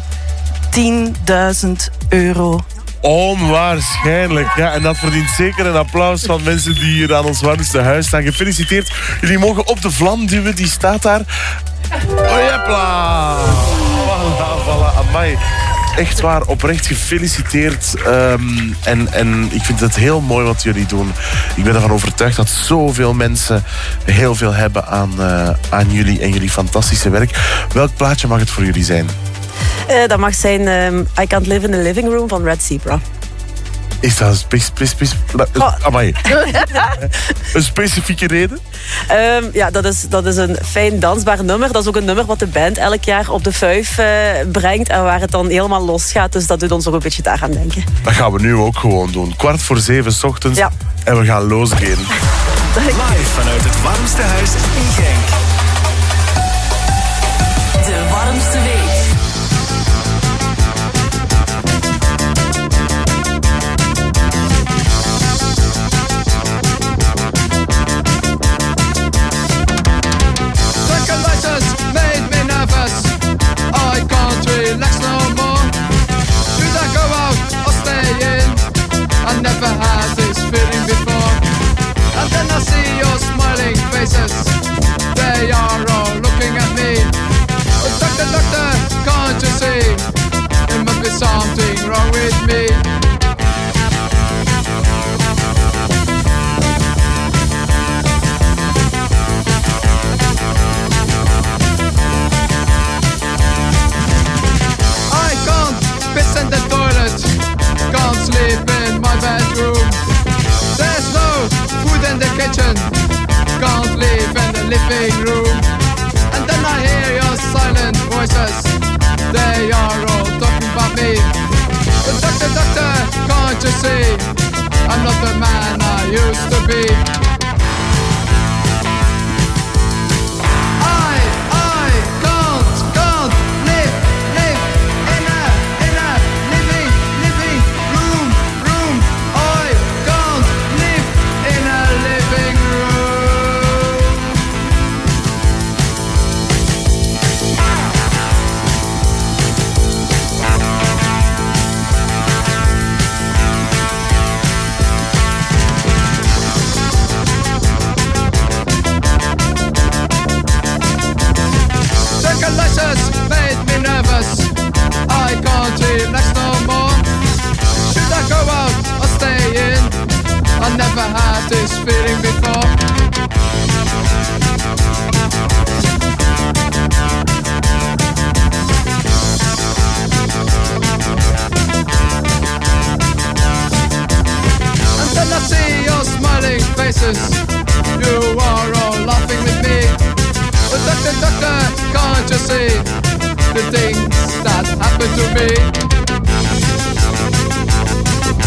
tienduizend euro. Onwaarschijnlijk, ja. En dat verdient zeker een applaus van mensen die hier aan ons warmste huis staan. Gefeliciteerd. Jullie mogen op de vlam duwen, die staat daar. Oh, jepla! Voilà, voilà, amai. Echt waar, oprecht gefeliciteerd. Um, en, en ik vind het heel mooi wat jullie doen. Ik ben ervan overtuigd dat zoveel mensen heel veel hebben aan, uh, aan jullie en jullie fantastische werk. Welk plaatje mag het voor jullie zijn? Uh, dat mag zijn um, I Can't Live in the Living Room van Red Zebra. Is dat een, spe spe spe oh. amai. een specifieke reden? Um, ja, dat is, dat is een fijn dansbaar nummer. Dat is ook een nummer wat de band elk jaar op de fuif uh, brengt en waar het dan helemaal los gaat. Dus dat doet ons ook een beetje daaraan denken. Dat gaan we nu ook gewoon doen. Kwart voor zeven 's ochtends ja. En we gaan losgaan. Live vanuit het warmste huis in Genk. De warmste week. They are all looking at me. Oh, doctor, doctor, can't you see? There must be something wrong with me. I can't piss in the toilet, can't sleep in my bedroom. There's no food in the kitchen, can't live in the living room. And then I hear your silent voices, they are all talking about me. But doctor, doctor, can't you see, I'm not the man I used to be. I, I can't, can't live, live in a, in a living, living room, room. I can't live in a living room. Circulations made me nervous, I can't relax no more. Should I go out or stay in? I never had this feeling before. And then I see your smiling faces, you are all laughing with me. But doctor, doctor, can't you see the things that happen to me?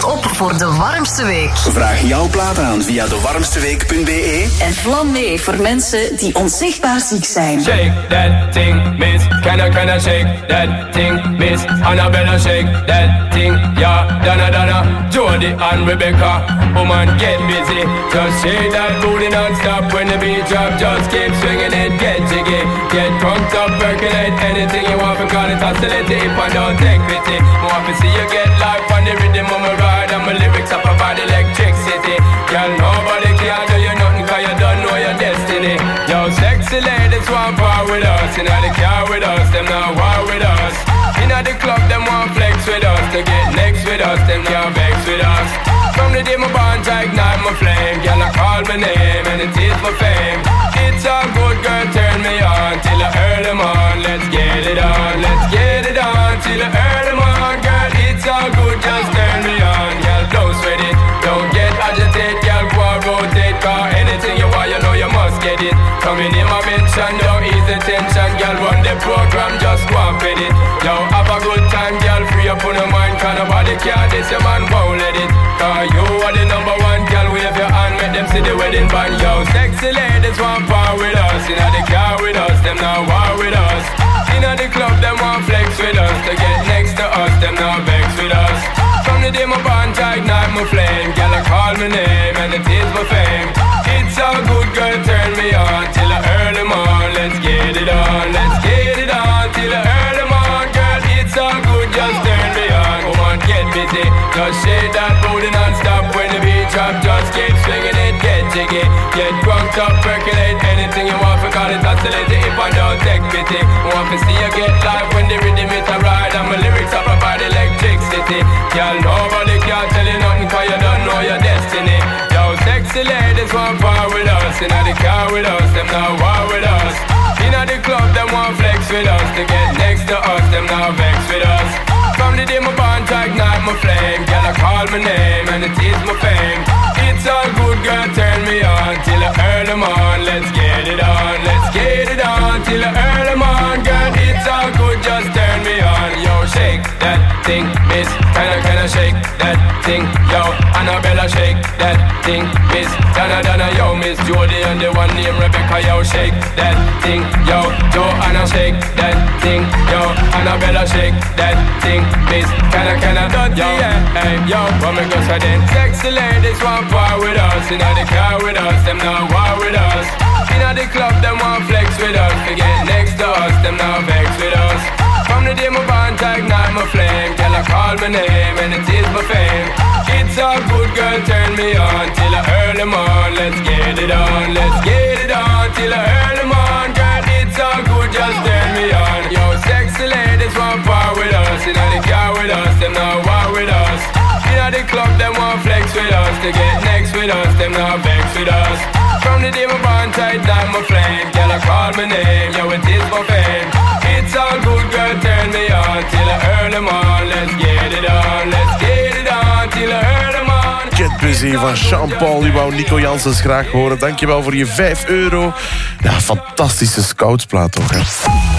op voor de warmste week. Vraag jouw plaat aan via de warmste week punt b e. En vlam mee voor mensen die onzichtbaar ziek zijn. Shake that thing, miss. Can I, can I shake that thing, miss? Annabella, shake that thing, yeah. Donna, Donna, Jody and Rebecca. Woman, get busy. Just shake that booty non-stop when the beat drop. Just keep swinging it, get jiggy. Get drunk up, percolate anything you want. Because it's oscillate if I don't take pity. More to see you get life on the rhythm of my ride. And my lyrics up about electricity. Girl, nobody can do you nothing cause you don't know your destiny. Yo, sexy ladies want part with us. You know they car with us, them not war with us. In the club, them want flex with us. To get next with us, them can't vex with us. From the day my bond, I ignite my flame. Girl, I call my name and it is my fame. It's all good, girl, turn me on till I earn them on. Let's get it on, let's get it on till I earn them on. Girl, it's all good, just turn me on. Girl, don't sweat it, don't get agitated. Girl, go and rotate, cause anything you want, you know you must get it. Coming in my mention, don't ease the tension. Girl, run the program, just go and fit it. Yo, have a good time, girl, free up on your mind. Cause nobody care, this your man won't let it. Cause you are the number one, girl, wave your hand, make them see the wedding band. Yo, sexy ladies want part with us. You know they car with us, them not war with us. You know the club, them want flex with us. To get next to us, them not vex with us. From the day my bond, I ignite my flame. Girl, I call my name and it is my fame. It's all good, girl, turn me on till I earn them on. Let's get it on, let's get it on till I earn them on. Girl, it's all good, just turn me on. Come on, get busy, just shake that booty non-stop. When the beat drop, just keep swinging it, get jiggy. Get drunk up, percolate anything you want. For call it oscillate if I don't take pity. Want to see you get live when the rhythm it a ride. And my lyrics up about electricity. Girl, nobody can tell you nothing cause you don't know your destiny. Yo, sexy ladies want part with us. You know the car with us, them not war with us. You know the club, them want flex with us. To get next to us, them not vex with us. From the day my bond, I ignite my flame. Girl, I call my name and it is my fame. It's all good, girl, turn me on till I earn them on. Let's get it on, let's get it on till I earn them on. Girl, it's all good, just turn me on. Yo, shake that thing, miss. Can I, can I shake that thing? Yo, Annabella, shake that thing, miss. Donna, Donna, yo, Miss Jody and the one named Rebecca. Yo, shake that thing, yo. Joanna, shake that thing, yo. Annabella, shake that thing, miss. Can I, can I, yo, hey, yo, what make us a then? Sexy ladies want part with us. You know the car with us, them not war with us. You know the club, them want flex with us. To get next to us, them not vex with us. From the day my bond, I ignite my flame. Girl, I call my name and it is my fame. It's all good, girl, turn me on till I earn them on. Let's get it on, let's get it on till I earn them on. Girl, it's all good, just turn me on. Yo, sexy ladies want part with us. You know the car with us, them not war with us. You know the club, them want flex with us. To get next with us, them not vex with us. From the day my bond, I ignite my flame. Girl, I call my name, yo, it is my fame. It's all good, girl, turn me on till I earn them on. Let's get it on, let's get it on till I earn them on. Get Busy van Jean-Paul. Die wou Nico Janssens graag horen. Dankjewel voor je vijf euro. Ja, fantastische scoutsplaat toch, hè?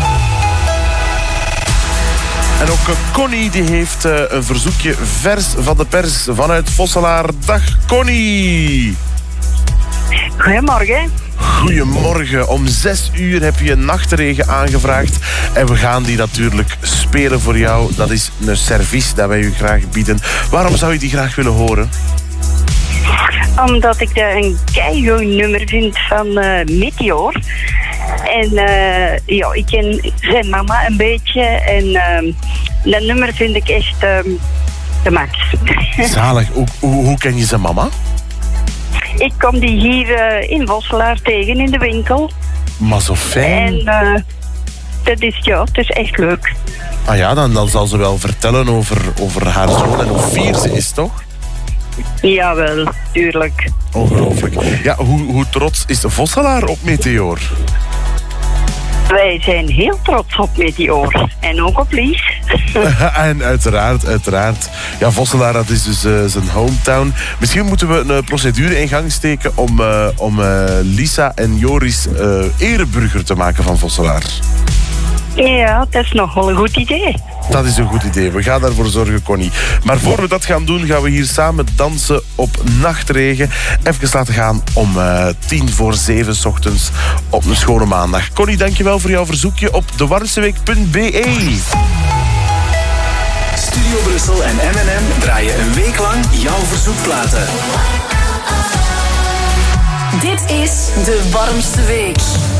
En ook Connie die heeft uh, een verzoekje vers van de pers vanuit Vosselaar. Dag Connie. Goedemorgen. Goedemorgen. Om zes uur heb je Nachtregen aangevraagd. En we gaan die natuurlijk spelen voor jou. Dat is een service dat wij u graag bieden. Waarom zou je die graag willen horen? Omdat ik dat een keigoed nummer vind van uh, Meteor. En uh, ja, ik ken zijn mama een beetje. En uh, dat nummer vind ik echt uh, de max. Zalig. Hoe, hoe, hoe ken je zijn mama? Ik kom die hier uh, in Vosselaar tegen in de winkel. Maar zo fijn. En uh, dat is, ja, het is echt leuk. Ah ja, dan, dan zal ze wel vertellen over, over haar zoon en hoe fier ze is, toch? Jawel, tuurlijk. Ongelooflijk. Ja, hoe, hoe trots is Vosselaar op Meteor? Wij zijn heel trots op Meteor. En ook op Lies. En uiteraard, uiteraard. Ja, Vosselaar, dat is dus uh, zijn hometown. Misschien moeten we een procedure in gang steken om, uh, om uh, Lisa en Joris uh, ereburger te maken van Vosselaar. Ja, dat is nog wel een goed idee. Dat is een goed idee. We gaan daarvoor zorgen, Connie. Maar voor we dat gaan doen, gaan we hier samen dansen op Nachtregen. Even laten gaan om uh, tien voor zeven 's ochtends op een schone maandag. Connie, dankjewel voor jouw verzoekje op de warmste week punt b e. Studio Brussel en M en M draaien een week lang jouw verzoekplaten. Dit is de warmste week.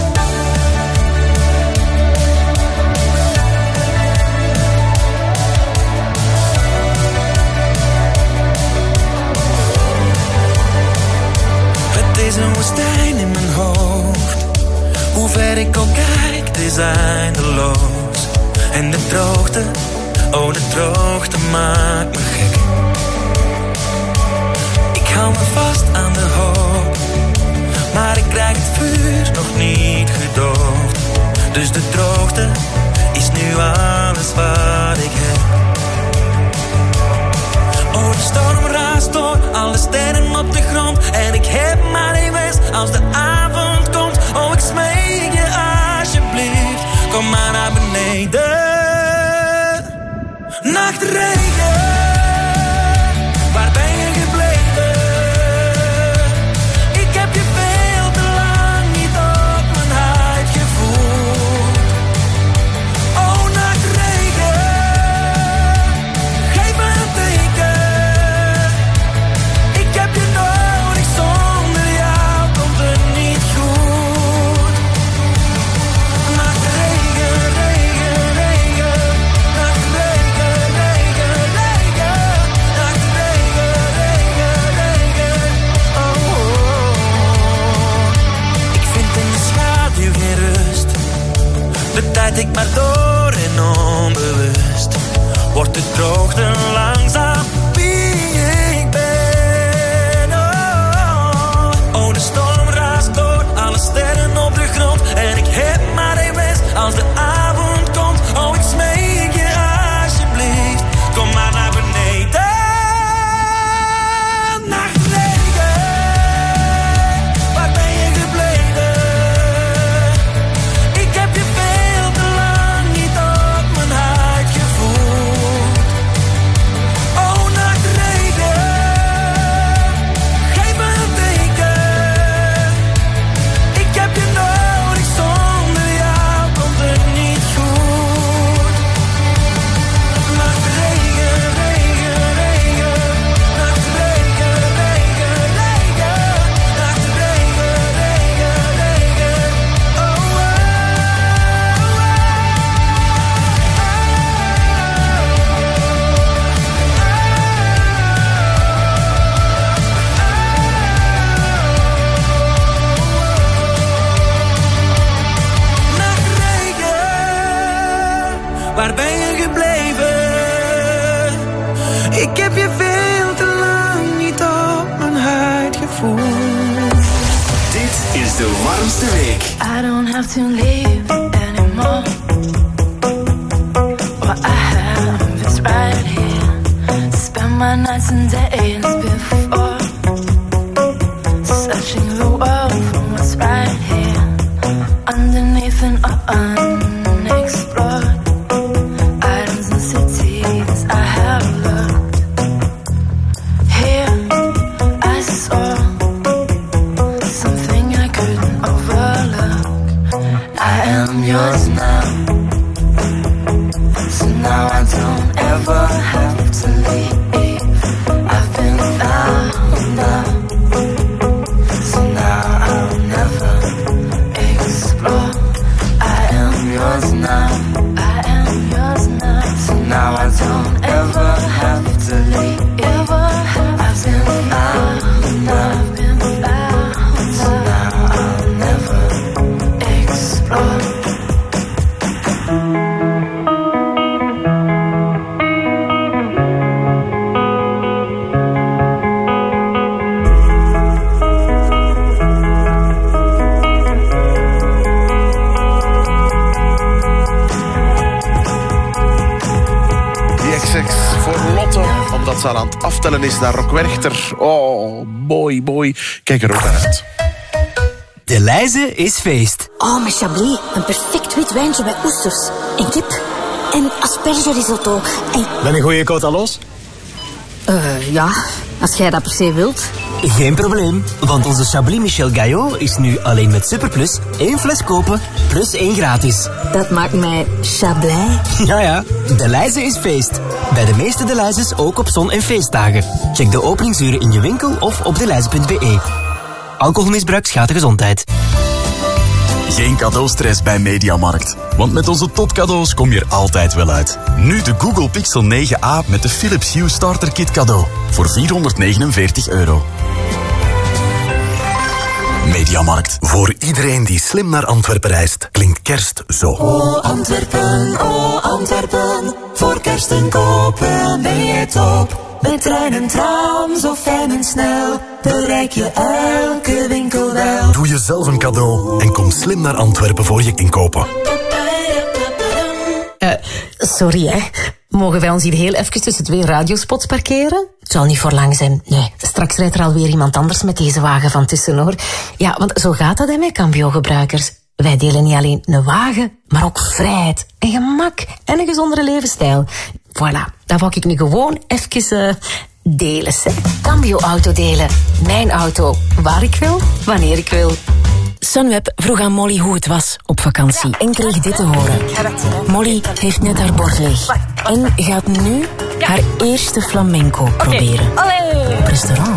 Het is een woestijn in mijn hoofd. Hoe ver ik ook kijk, het is eindeloos. En de droogte, oh de droogte maakt me gek. Ik hou me vast aan de hoop, maar ik krijg het vuur nog niet gedoofd. Dus de droogte is nu alles wat ik heb. Oh, de storm raast door, alle sterren op de grond. En ik heb maar één wens als de avond komt. Oh, ik smeek je alsjeblieft, kom maar naar beneden. Nachtregen, waar ben je gebleven? Ik heb je veel te lang niet op mijn huid gevoeld. Oh, nachtregen, geef me een teken. Ik heb je nodig, zonder jou komt het niet goed. Nachtregen, regen, regen. Nachtregen, regen, regen. Nachtregen, regen, regen. Oh, oh. Ik vind in de schaduw geen rust. De tijd ik maar door en onbewust wordt de droogte langzaam wie ik ben. Oh, oh, de storm raast door, alle sterren op de grond. En ik heb maar één wens als de avond komt. Oh, ik smeek je alsjeblieft, kom maar naar beneden. Nachtregen, waar ben je gebleven? Ik heb je veel te lang niet op mijn huid gevoeld. Oh, nachtregen, geef me een teken. Ik heb je nodig, zonder jou komt het niet goed. Nachtregen, regen, regen. Nachtregen, regen, regen. Nachtregen, regen, regen. Oh, oh, oh. Nachtregen, waar ben je gebleven? Ik heb je veel te lang niet op mijn huid gevoeld. Dit is de warmste week. I don't have to live anymore. What I have is right here. Spend my nights and days before, searching the world for what's right here, underneath and unexplored. Items and cities I have looked. Here I saw something I couldn't overlook. I am yours now, so now I don't ever have to leave. I've been found out, so now I'll never explore. I am yours now, I am yours now, so now I don't ever have to leave. I've been found out, I've been found, so now I'll never explore. Voor Lotte, omdat ze aan het aftellen is naar Rock Werchter. Oh, mooi, mooi. Kijk er ook naar uit. De Leize is feest. Oh, met Chablis. Een perfect wit wijntje bij oesters. En kip. en aspergerisotto. En... Ben een goede Cotalos? Uh, ja, als jij dat per se wilt. Geen probleem, want onze Chablis Michel Gaillot is nu alleen met Superplus één fles kopen, plus één gratis. Dat maakt mij Chablais. Ja, ja, De Leize is feest. Bij de meeste De Leizes ook op zon- en feestdagen. Check de openingsuren in je winkel of op deleize punt be. Alcoholmisbruik schaadt de gezondheid. Geen cadeaustress bij Mediamarkt. Want met onze topcadeaus kom je er altijd wel uit. Nu de Google Pixel negen a met de Philips Hue Starter Kit cadeau. Voor vierhonderdnegenenveertig euro. Mediamarkt. Voor iedereen die slim naar Antwerpen reist, klinkt kerst zo. Oh Antwerpen, oh Antwerpen, voor kerst inkopen ben je top. Met trein en tram, zo fijn en snel, bereik je elke winkel wel. Doe jezelf een cadeau en kom slim naar Antwerpen voor je inkopen. Uh, sorry hè, mogen wij ons hier heel even tussen twee radiospots parkeren? Het zal niet voor lang zijn. Nee, straks rijdt er alweer iemand anders met deze wagen van tussen hoor. Ja, want zo gaat dat hè met Cambio-gebruikers. Wij delen niet alleen een wagen, maar ook vrijheid en gemak en een gezondere levensstijl. Voilà, dat wou ik nu gewoon even uh, delen. Hè. Cambio auto delen. Mijn auto. Waar ik wil, wanneer ik wil. Sunweb vroeg aan Molly hoe het was op vakantie en kreeg dit te horen. Molly heeft net haar bord leeg en gaat nu haar eerste flamenco proberen. Op restaurant.